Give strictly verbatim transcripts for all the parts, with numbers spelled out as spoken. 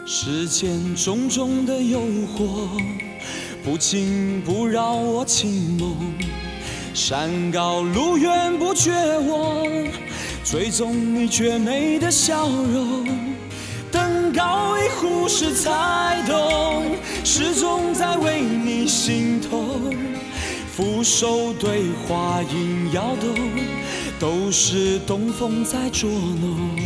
世间种种的诱惑，不紧不扰我情梦。山高路远不绝望，追踪你绝美的笑容。登高一呼时才懂，始终在为你心痛。俯首对花影摇动，都是东风在捉弄。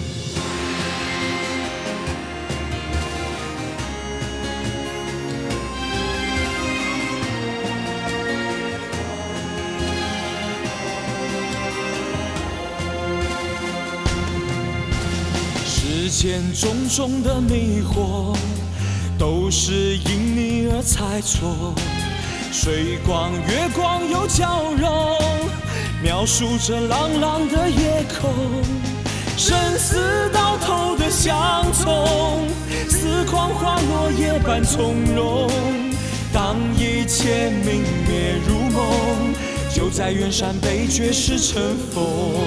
世间种种的迷惑，都是因你而猜错。水光月光又交融，描述着朗朗的夜空。生死到头的相从，似狂花落叶般从容。当一切泯灭如梦，就在远山北绝世尘封。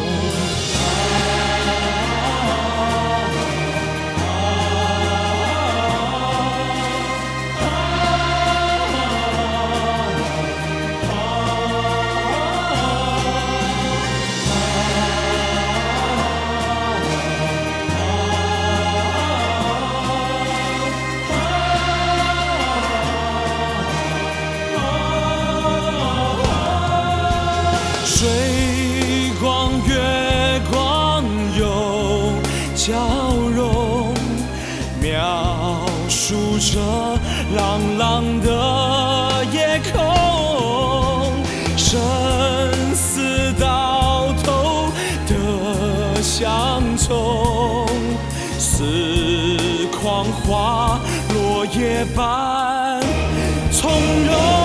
水光月光又交融，描述着朗朗的夜空。生死到头的相从，似狂花落叶般从容。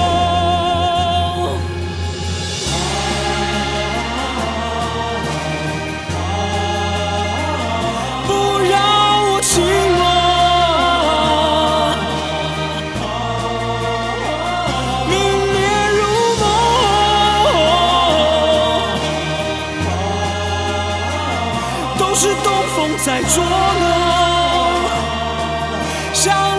是东风在捉弄，像